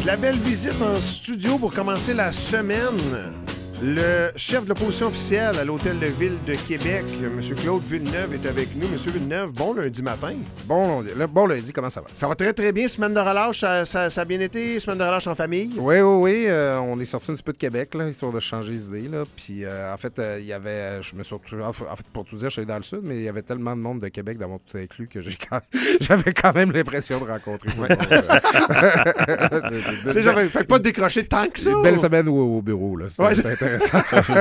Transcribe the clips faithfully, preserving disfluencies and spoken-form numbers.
La belle visite en studio pour commencer la semaine. Le chef de l'opposition officielle à l'Hôtel de Ville de Québec, M. Claude Villeneuve, est avec nous. M. Villeneuve, bon lundi matin. Bon, le, bon lundi, comment ça va? Ça va très, très bien. Semaine de relâche, ça, ça, ça a bien été? Semaine de relâche en famille? Oui, oui, oui. Euh, on est sorti un petit peu de Québec, là, histoire de changer les idées. Là. Puis, euh, en fait, euh, il y avait... Je me suis retrouvé... En fait, pour tout dire, je suis allé dans le sud, mais il y avait tellement de monde de Québec dans mon tout inclus que j'ai quand... j'avais quand même l'impression de rencontrer tout le monde. Tu sais, j'avais fait pas décrocher tant que ça. Une belle semaine au, au bureau, là. C'était, ouais. c'était intéressant.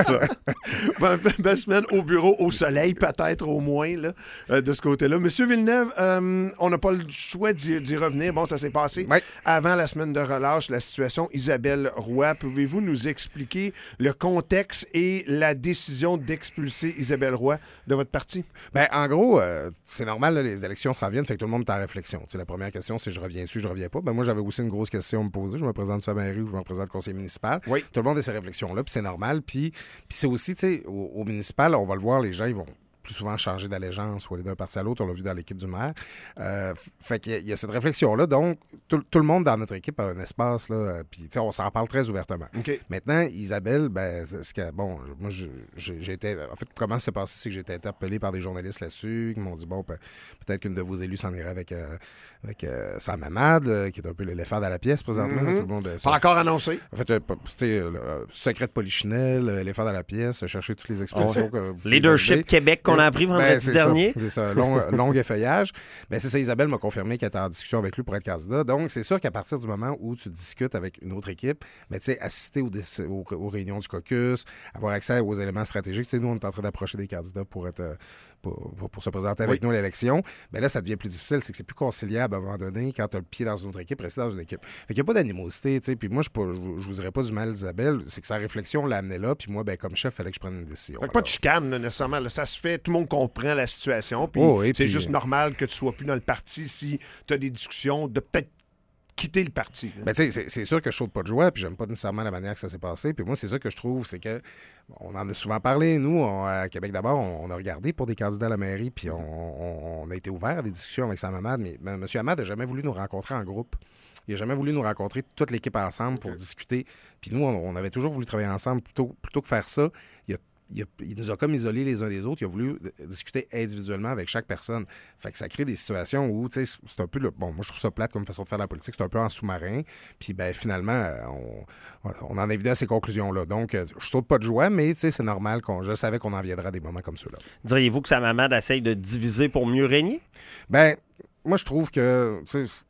ben, belle semaine au bureau, au soleil, peut-être au moins, là, euh, de ce côté-là. Monsieur Villeneuve, euh, on n'a pas le choix d'y, d'y revenir. Bon, ça s'est passé oui. avant la semaine de relâche, la situation Isabelle Roy. Pouvez-vous nous expliquer le contexte et la décision d'expulser Isabelle Roy de votre parti? Ben, en gros, euh, c'est normal, là, les élections s'en viennent, fait que tout le monde est en réflexion. T'sais, la première question, c'est je reviens dessus, je reviens pas. Ben, moi, j'avais aussi une grosse question à me poser. Je me présente sur la mairie ou je me présente conseiller municipal. Oui. Tout le monde a ces réflexions-là, puis c'est normal. Puis, puis c'est aussi, tu sais, au, au municipal, on va le voir, les gens, ils vont plus souvent changer d'allégeance ou aller d'un parti à l'autre. On l'a vu dans l'équipe du maire. Euh, fait qu'il y a, il y a cette réflexion-là. Donc, tout, tout le monde dans notre équipe a un espace, là. Euh, puis, tu sais, on s'en parle très ouvertement. Okay. Maintenant, Isabelle, ben, ce que, bon, moi, je, je, j'ai été... En fait, comment ça s'est passé, c'est que j'ai été interpellé par des journalistes là-dessus qui m'ont dit, bon, peut-être qu'une de vos élus s'en irait avec, euh, avec euh, Sam Hamad, euh, qui est un peu l'éléphant dans la pièce présentement. Mm-hmm. Tout le monde, euh, pas encore annoncé. En fait, euh, c'était euh, secret de Polichinelle, euh, l'éléphant dans la pièce, chercher toutes les expressions. Oh. Que Leadership Québec qu'on a appris vendredi ben, dernier. Ça, c'est ça, long, long effeuillage. Ben, c'est ça, Isabelle m'a confirmé qu'elle était en discussion avec lui pour être candidat. Donc, c'est sûr qu'à partir du moment où tu discutes avec une autre équipe, ben, tu sais, assister aux, aux, aux réunions du caucus, avoir accès aux éléments stratégiques. Tu sais, nous, on est en train d'approcher des candidats pour être... Pour, pour, pour se présenter avec oui. nous à l'élection, mais là, ça devient plus difficile. C'est que c'est plus conciliable à un moment donné quand tu as le pied dans une autre équipe, rester dans une équipe. Fait qu'il n'y a pas d'animosité, tu sais. Puis moi, je ne vous dirais pas du mal d'Isabelle, c'est que sa réflexion l'a amené là, puis moi, ben, comme chef, il fallait que je prenne une décision. Fait que pas de chicane, là, nécessairement. Là, ça se fait, tout le monde comprend la situation, puis oh, oui, c'est puis... juste normal que tu sois plus dans le parti si tu as des discussions de peut-être quitter le parti. Ben, tu sais, c'est, c'est sûr que je saute pas de joie, puis j'aime pas nécessairement la manière que ça s'est passé. Puis moi, c'est ça que je trouve, c'est que on en a souvent parlé, nous, on, à Québec d'abord, on, on a regardé pour des candidats à la mairie, puis on, on, on a été ouvert à des discussions avec Sam Hamad, mais ben, M. Hamad n'a jamais voulu nous rencontrer en groupe. Il n'a jamais voulu nous rencontrer toute l'équipe ensemble pour okay. discuter. Puis nous, on, on avait toujours voulu travailler ensemble. Plutôt, plutôt que faire ça, il a Il, a, il nous a comme isolés les uns des autres. Il a voulu discuter individuellement avec chaque personne. Fait que ça crée des situations où, tu sais, c'est un peu le... Bon, moi, je trouve ça plate comme façon de faire de la politique. C'est un peu en sous-marin. Puis, ben finalement, on, on en est venu à ces conclusions-là. Donc, je saute pas de joie, mais, tu sais, c'est normal. qu'on Je savais qu'on en viendra à des moments comme ceux-là. Diriez-vous que Sam Hamad essaye de diviser pour mieux régner? Ben, moi, je trouve que... Tu sais,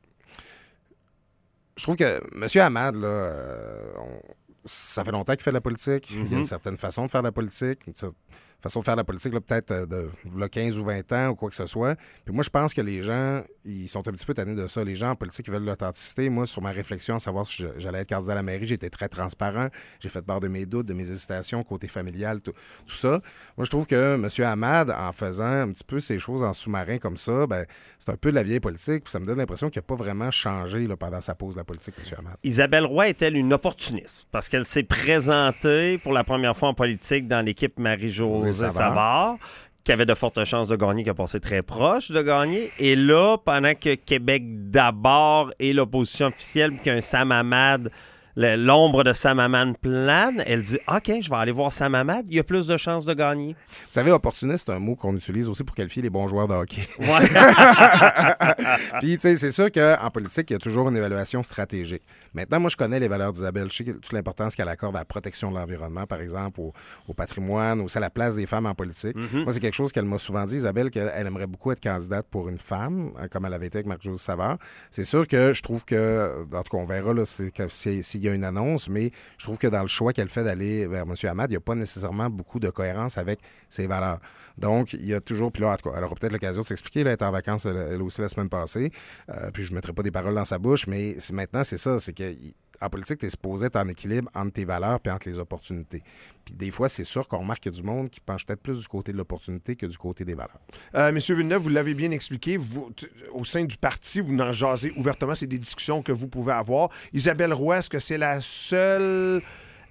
je trouve que M. Hamad, là... Euh, on, ça fait longtemps qu'il fait de la politique. Mm-hmm. Il y a une certaine façon de faire de la politique, une façon de faire de la politique, là, peut-être de, de quinze ou vingt ans ou quoi que ce soit. Puis moi, je pense que les gens, ils sont un petit peu tannés de ça. Les gens en politique, ils veulent de l'authenticité. Moi, sur ma réflexion à savoir si j'allais être candidat à la mairie, j'ai été très transparent. J'ai fait part de mes doutes, de mes hésitations, côté familial, tout, tout ça. Moi, je trouve que M. Hamad, en faisant un petit peu ces choses en sous-marin comme ça, ben, c'est un peu de la vieille politique. Puis ça me donne l'impression qu'il n'a pas vraiment changé là, pendant sa pause de la politique, M. Hamad. Isabelle Roy est-elle une opportuniste? Parce qu'elle s'est présentée pour la première fois en politique dans l'équipe Marie-Josée Savard. Savard, qui avait de fortes chances de gagner, qui a passé très proche de gagner. Et là, pendant que Québec d'abord et l'opposition officielle, puis qu'un Sam Hamad, l'ombre de Sam Hamad plane, elle dit « OK, je vais aller voir Sam Hamad, il y a plus de chances de gagner. » Vous savez, opportuniste, c'est un mot qu'on utilise aussi pour qualifier les bons joueurs de hockey. Ouais. Puis, tu sais, c'est sûr qu'en politique, il y a toujours une évaluation stratégique. Maintenant, moi, je connais les valeurs d'Isabelle. Je sais toute l'importance qu'elle accorde à la protection de l'environnement, par exemple, au, au patrimoine, aussi à la place des femmes en politique. Mm-hmm. Moi, c'est quelque chose qu'elle m'a souvent dit, Isabelle, qu'elle elle aimerait beaucoup être candidate pour une femme, comme elle avait été avec Marie-Josée Savard. C'est sûr que je trouve que, en tout cas, on verra là, c'est, que c'est, s'il y a une annonce, mais je trouve que dans le choix qu'elle fait d'aller vers M. Hamad, il n'y a pas nécessairement beaucoup de cohérence avec ses valeurs. Donc, il y a toujours... Puis là, en tout cas, elle aura peut-être l'occasion de s'expliquer. Là, elle est en vacances, elle, elle aussi, la semaine passée. Euh, puis je ne mettrai pas des paroles dans sa bouche, mais c'est, maintenant, c'est ça. C'est que en politique, tu es supposé être en équilibre entre tes valeurs et entre les opportunités. Puis des fois, c'est sûr qu'on remarque qu'il y a du monde qui penche peut-être plus du côté de l'opportunité que du côté des valeurs. Euh, Monsieur Villeneuve, vous l'avez bien expliqué. Vous, t- au sein du parti, vous en jasez ouvertement. C'est des discussions que vous pouvez avoir. Isabelle Roy, est-ce que c'est la seule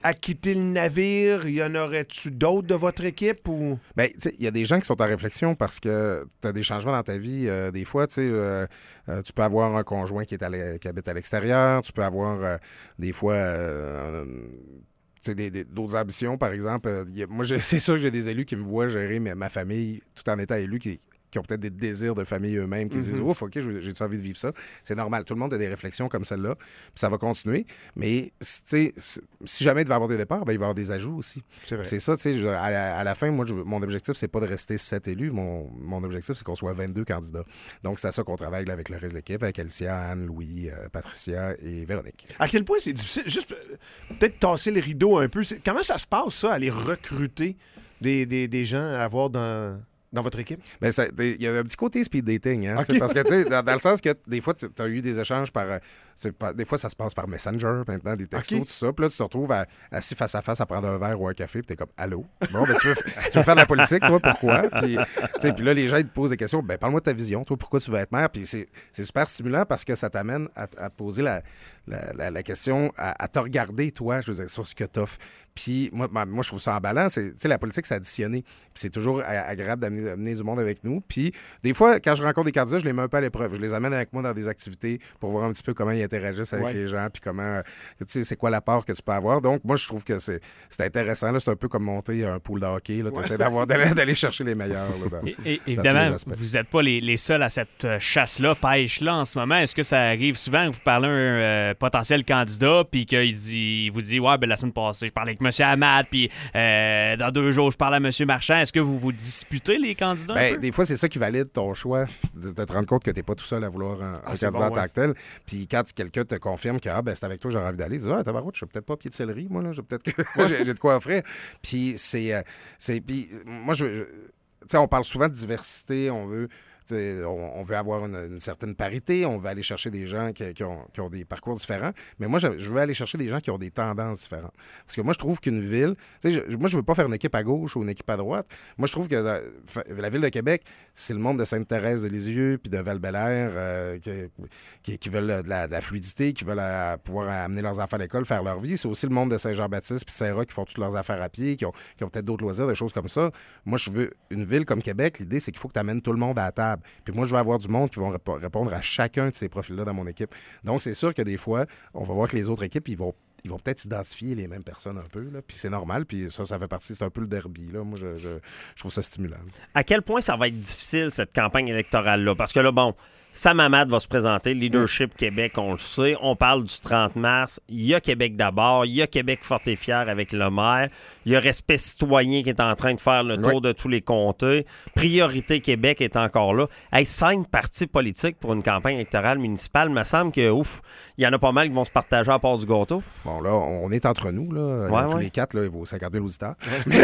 à quitter le navire? Y en aurait-tu d'autres de votre équipe? Ou... Bien, tu sais, il y a des gens qui sont en réflexion parce que tu as des changements dans ta vie. Euh, des fois, tu sais, euh, euh, tu peux avoir un conjoint qui, est à qui habite à l'extérieur. Tu peux avoir euh, des fois... Euh, Des, des, d'autres ambitions, par exemple. Euh, y a, moi, je, c'est sûr que j'ai des élus qui me voient gérer ma, ma famille tout en étant élu, qui, qui ont peut-être des désirs de famille eux-mêmes, qui mm-hmm. se disent « Ouf, OK, j'ai, j'ai envie de vivre ça. » C'est normal. Tout le monde a des réflexions comme celle-là, puis ça va continuer. Mais, tu sais, si jamais il devait y avoir des départs, ben, il va y avoir des ajouts aussi. C'est vrai. C'est ça, tu sais, à, la, à la fin, moi, je, mon objectif, c'est pas de rester sept élus. Mon, mon objectif, c'est qu'on soit vingt-deux candidats. Donc, c'est à ça qu'on travaille là, avec le reste de l'équipe, avec Alicia, Anne, Louis, euh, Patricia et Véronique. À quel point c'est difficile? Juste peut-être tasser les rideaux un peu. C'est, comment ça se passe, ça, aller recruter des, des, des gens à avoir dans... Dans votre équipe? Bien, il y a un petit côté speed dating, hein, okay. Parce que, tu sais, dans, dans le sens que des fois, tu as eu des échanges par, par... Des fois, ça se passe par Messenger, maintenant, des textos, okay. tout ça. Puis là, tu te retrouves à, assis face à face à prendre un verre ou un café, puis t'es comme « Allô? » Bon, ben, tu veux, tu veux faire de la politique, toi, pourquoi? Puis, puis là, les gens, ils te posent des questions. « Ben, parle-moi de ta vision, toi, pourquoi tu veux être maire? » Puis c'est, c'est super stimulant parce que ça t'amène à, à te poser la, la, la, la question, à, à te regarder, toi, je veux dire, sur ce que t'offres. Puis moi, moi, je trouve ça emballant. Tu sais, la politique, c'est additionné. Puis c'est toujours agréable d'amener, d'amener du monde avec nous. Puis des fois, quand je rencontre des candidats, je les mets un peu à l'épreuve. Je les amène avec moi dans des activités pour voir un petit peu comment ils interagissent avec ouais. les gens, puis comment, tu sais, c'est quoi l'apport que tu peux avoir. Donc, moi, je trouve que c'est, c'est intéressant. Là, c'est un peu comme monter un pool de hockey. Tu essaies d'avoir, d'aller, d'aller chercher les meilleurs. Là, dans, et, et, évidemment, vous n'êtes pas les, les seuls à cette chasse-là, pêche-là en ce moment. Est-ce que ça arrive souvent que vous parlez à un euh, potentiel candidat, puis qu'il dit, il vous dit, ouais, ben la semaine passée, je parlais avec M. Hamad, puis Euh, dans deux jours, je parle à M. Marchand. Est-ce que vous vous disputez, les candidats? Ben, des fois, c'est ça qui valide ton choix, de, de te rendre compte que tu n'es pas tout seul à vouloir un, ah, un candidat bon, en tant que tel. Puis quand quelqu'un te confirme que ah, ben, c'est avec toi que j'aurais envie d'aller, tu dis ah, tabarouette, je suis peut-être pas pied de céleri, moi, là, j'ai peut-être que j'ai, j'ai de quoi offrir. Puis c'est. Euh, c'est puis moi, je. je tu sais, on parle souvent de diversité, on veut. On, on veut avoir une, une certaine parité, on veut aller chercher des gens qui, qui, ont, qui ont des parcours différents, mais moi, je, je veux aller chercher des gens qui ont des tendances différentes. Parce que moi, je trouve qu'une ville... Je, moi, je veux pas faire une équipe à gauche ou une équipe à droite. Moi, je trouve que la, la Ville de Québec, c'est le monde de Sainte-Thérèse de Lisieux puis de Val-Bélair euh, qui, qui, qui veulent de la, de la fluidité, qui veulent à, pouvoir amener leurs enfants à l'école, faire leur vie. C'est aussi le monde de Saint-Jean-Baptiste puis Saint-Roch qui font toutes leurs affaires à pied, qui ont, qui ont peut-être d'autres loisirs, des choses comme ça. Moi, je veux une ville comme Québec. L'idée, c'est qu'il faut que tu amènes tout le monde à la table. Puis moi, je veux avoir du monde qui vont rép- répondre à chacun de ces profils-là dans mon équipe. Donc, c'est sûr que des fois, on va voir que les autres équipes, ils vont ils vont peut-être identifier les mêmes personnes un peu, là, puis c'est normal, puis ça, ça fait partie, c'est un peu le derby, là. Moi, je, je, je trouve ça stimulant. À quel point ça va être difficile, cette campagne électorale-là? Parce que là, bon, Sam Hamad va se présenter, Leadership mmh. Québec, on le sait. On parle du trente mars. Il y a Québec d'abord. Il y a Québec fort et fier avec le maire. Il y a Respect citoyen qui est en train de faire le tour oui. de tous les comtés. Priorité Québec est encore là. Hey, cinq partis politiques pour une campagne électorale municipale, il me semble que, ouf, il y en a pas mal qui vont se partager à part du gâteau. Bon, là, on est entre nous, là. Ouais, tous ouais. les quatre, là, il vaut cinquante mille auditeurs.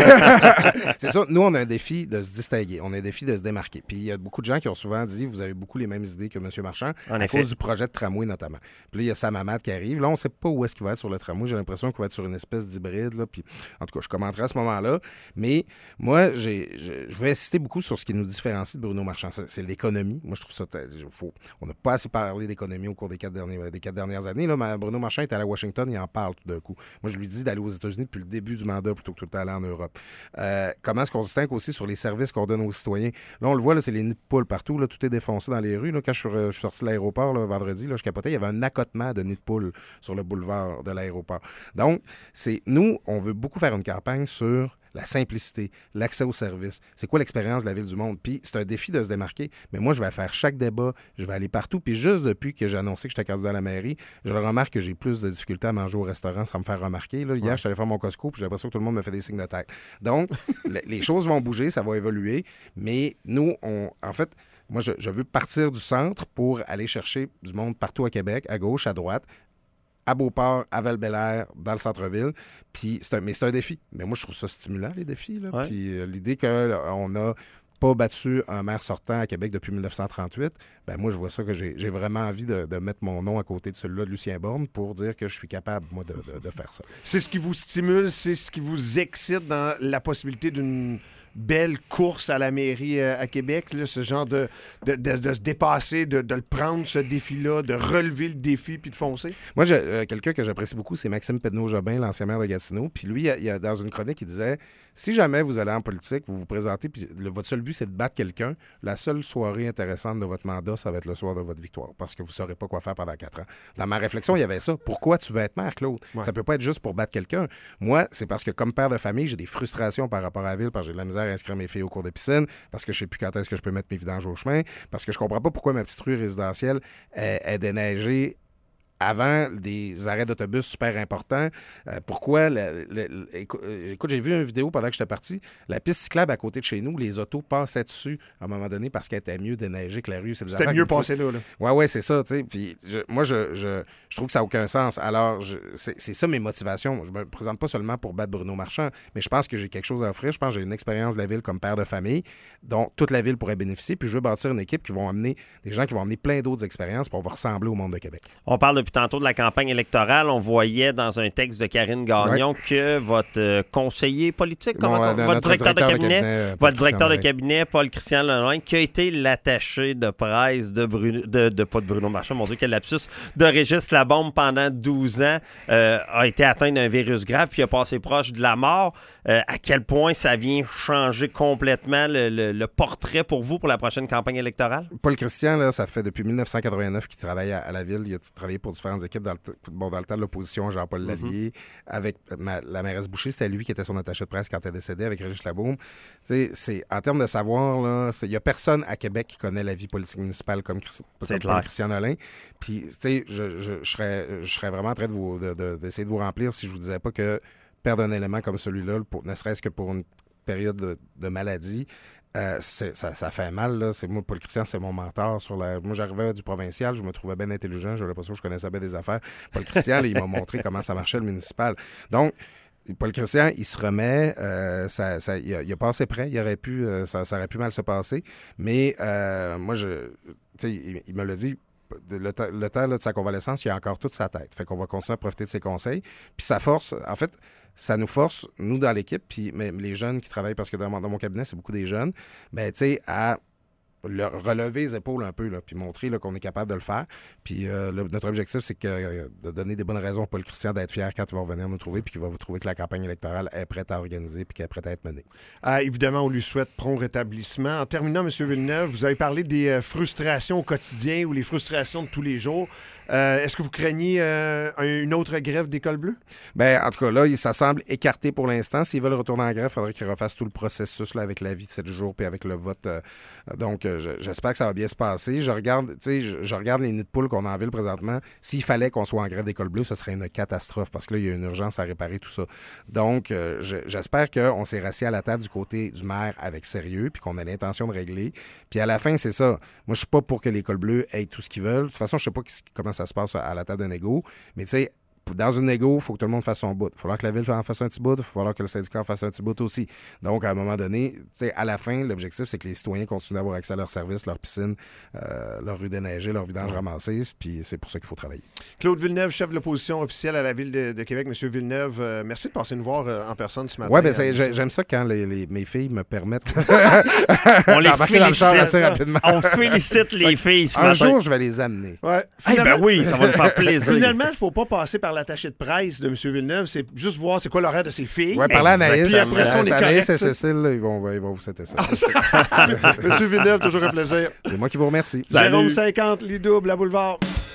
C'est ça. Nous, on a un défi de se distinguer. On a un défi de se démarquer. Puis il y a beaucoup de gens qui ont souvent dit, vous avez beaucoup les mêmes idées que M. Marchand, en à effet. cause du projet de tramway notamment. Puis là, il y a Sam Hamad qui arrive. Là, on ne sait pas où est-ce qu'il va être sur le tramway. J'ai l'impression qu'il va être sur une espèce d'hybride. Là. Puis, en tout cas, je commenterai à ce moment-là. Mais moi, j'ai, je, je vais insister beaucoup sur ce qui nous différencie de Bruno Marchand. C'est, c'est l'économie. Moi, je trouve ça... Faut, on n'a pas assez parlé d'économie au cours des quatre, derniers, des quatre dernières années. Là, mais Bruno Marchand est allé à Washington, il en parle tout d'un coup. Moi, je lui dis d'aller aux États-Unis depuis le début du mandat plutôt que tout le temps aller en Europe. Euh, comment est-ce qu'on se distingue aussi sur les services qu'on donne aux citoyens? Là, on le voit, là, c'est les nids de poules partout. Là, tout est défoncé dans les rues. Là. Quand je suis, je suis sorti de l'aéroport là, vendredi, là, je capotais, il y avait un accotement de nids de poules sur le boulevard de l'aéroport. Donc, c'est nous, on veut beaucoup faire une campagne sur la simplicité, l'accès aux services. C'est quoi l'expérience de la Ville du Monde? Puis c'est un défi de se démarquer, mais moi, je vais faire chaque débat, je vais aller partout. Puis juste depuis que j'ai annoncé que j'étais candidat à la mairie, je remarque que j'ai plus de difficultés à manger au restaurant sans me faire remarquer. Là, hier, ouais. je suis allé faire mon Costco, puis j'ai l'impression que tout le monde me fait des signes de tête. Donc, les choses vont bouger, ça va évoluer, mais nous, on, en fait... Moi, je, je veux partir du centre pour aller chercher du monde partout à Québec, à gauche, à droite, à Beauport, à Val-Bélair, dans le centre-ville. Puis c'est un, mais c'est un défi. Mais moi, je trouve ça stimulant, les défis. Là. Ouais. Puis euh, l'idée qu'on n'a pas battu un maire sortant à Québec depuis dix-neuf cent trente-huit, ben moi, je vois ça que j'ai, j'ai vraiment envie de, de mettre mon nom à côté de celui-là de Lucien Borne pour dire que je suis capable, moi, de, de, de faire ça. C'est ce qui vous stimule, c'est ce qui vous excite dans la possibilité d'une... belle course à la mairie euh, à Québec, là, ce genre de, de, de, de se dépasser, de, de le prendre, ce défi-là, de relever le défi puis de foncer? Moi, j'ai, euh, quelqu'un que j'apprécie beaucoup, c'est Maxime Pedneau-Jobin, l'ancien maire de Gatineau. Puis lui, il a, il a, dans une chronique, il disait, si jamais vous allez en politique, vous vous présentez, puis le, votre seul but, c'est de battre quelqu'un, la seule soirée intéressante de votre mandat, ça va être le soir de votre victoire, parce que vous ne saurez pas quoi faire pendant quatre ans. Dans ma réflexion, il y avait ça. Pourquoi tu veux être maire, Claude? Ouais. Ça peut pas être juste pour battre quelqu'un. Moi, c'est parce que comme père de famille, j'ai des frustrations par rapport à la ville, parce que j'ai de la misère à inscrire mes filles au cours de piscine, parce que je sais plus quand est-ce que je peux mettre mes vidanges au chemin, parce que je comprends pas pourquoi ma petite rue résidentielle est, est déneigée avant des arrêts d'autobus super importants. Euh, pourquoi? Le, le, le, écoute, écoute, j'ai vu une vidéo pendant que j'étais parti. La piste cyclable à côté de chez nous, les autos passaient dessus à un moment donné parce qu'elle était mieux déneigée que la rue. C'est C'était mieux passé là, là. Ouais, ouais, c'est ça. Tu sais. Puis je, moi, je, je, je trouve que ça n'a aucun sens. Alors, je, c'est, c'est ça mes motivations. Je me présente pas seulement pour battre Bruno Marchand, mais je pense que j'ai quelque chose à offrir. Je pense que j'ai une expérience de la ville comme père de famille dont toute la ville pourrait bénéficier. Puis je veux bâtir une équipe qui vont amener des gens qui vont amener plein d'autres expériences pour ressembler au monde de Québec. On parle depuis tantôt de la campagne électorale. On voyait dans un texte de Karine Gagnon ouais. que votre euh, conseiller politique, bon, comment, euh, votre directeur, directeur de cabinet, de cabinet votre directeur de cabinet, Paul-Christian Leloin, qui a été l'attaché de presse de Bruno, de, de pas de Bruno Marchand, mon Dieu, quel lapsus, de Régis Labombe pendant douze ans, euh, a été atteint d'un virus grave puis a passé proche de la mort. Euh, à quel point ça vient changer complètement le, le, le portrait pour vous pour la prochaine campagne électorale? Paul-Christian, là, ça fait depuis dix-neuf cent quatre-vingt-neuf qu'il travaille à, à la ville. Il a travaillé pour différentes équipes dans le, t- bon, dans le temps de l'opposition, Jean-Paul mm-hmm. Lallier. Avec ma, la mairesse Boucher, c'était lui qui était son attaché de presse quand elle est décédée avec Régis Labaume. C'est, en termes de savoir, il n'y a personne à Québec qui connaît la vie politique municipale comme, comme Paul-Christian Nolin. Puis, tu sais, je, je, je, serais, je serais vraiment en train de vous, de, de, d'essayer de vous remplir si je vous disais pas que perdre un élément comme celui-là, pour, ne serait-ce que pour une période de, de maladie, euh, c'est, ça, ça fait mal. Là. C'est, moi, Paul-Christian, c'est mon mentor. Sur la... Moi, j'arrivais du provincial, je me trouvais bien intelligent, j'avais l'impression que je connaissais bien des affaires. Paul-Christian, là, il m'a montré comment ça marchait, le municipal. Donc, Paul-Christian, il se remet, euh, ça, ça, il, a, il a passé près, il aurait pu, euh, ça, ça aurait pu mal se passer, mais euh, moi, je, il, il me l'a dit, le, t- le temps là, de sa convalescence, il a encore toute sa tête. Fait qu'on va continuer à profiter de ses conseils. Puis ça force, en fait, ça nous force, nous dans l'équipe, puis même les jeunes qui travaillent, parce que dans mon, dans mon cabinet, c'est beaucoup des jeunes, ben tu sais, à le, relever les épaules un peu, là, puis montrer là, qu'on est capable de le faire. Puis euh, le, notre objectif, c'est que, euh, de donner des bonnes raisons à Paul-Christian d'être fier quand il va revenir nous trouver, puis qu'il va vous trouver que la campagne électorale est prête à organiser, puis qu'elle est prête à être menée. Ah, évidemment, on lui souhaite prompt rétablissement. En terminant, M. Villeneuve, vous avez parlé des euh, frustrations au quotidien ou les frustrations de tous les jours. Euh, est-ce que vous craignez euh, une autre grève d'École bleue? Bien, en tout cas, là, ça semble écarté pour l'instant. S'ils veulent retourner en grève, il faudrait qu'ils refassent tout le processus là, avec l'avis de sept jours puis avec le vote. Euh, donc, euh, je, j'espère que ça va bien se passer. Je regarde, tu sais, je, je regarde les nids de poules qu'on a en ville présentement. S'il fallait qu'on soit en grève d'École bleue, ce serait une catastrophe parce que là, il y a une urgence à réparer tout ça. Donc, euh, je, j'espère qu'on s'est rassis à la table du côté du maire avec sérieux puis qu'on a l'intention de régler. Puis à la fin, c'est ça. Moi, je suis pas pour que l'École bleue ait tout ce qu'ils veulent. De toute façon, je sais pas comment ça se passe à la table d'un égo, mais tu sais, dans une égo, il faut que tout le monde fasse son bout. Il va falloir que la ville en fasse un petit bout, il va falloir que le syndicat en fasse un petit bout aussi. Donc, à un moment donné, tu sais, à la fin, l'objectif, c'est que les citoyens continuent d'avoir accès à leurs services, leurs piscines, euh, leur rue déneigée, leur vidange ramassée, puis c'est pour ça qu'il faut travailler. Claude Villeneuve, chef de l'opposition officielle à la Ville de, de Québec. Monsieur Villeneuve, euh, merci de passer nous voir euh, en personne ce matin. Oui, bien, j'aime ça quand les, les, mes filles me permettent on les félicite. Dans le char assez rapidement. On félicite les filles ce Un matin. jour, je vais les amener. Ouais. Eh ben oui, ça va nous faire plaisir. Finalement, il ne faut pas passer par l'attaché de presse de M. Villeneuve, c'est juste voir c'est quoi l'horaire de ses filles. Oui, parler à Anaïs. Puis après ça, on est Anaïs et Cécile, là, ils, vont, ils vont vous citer ça. M. Villeneuve, toujours un plaisir. C'est moi qui vous remercie. Jérôme cinquante, lit double à Boulevard.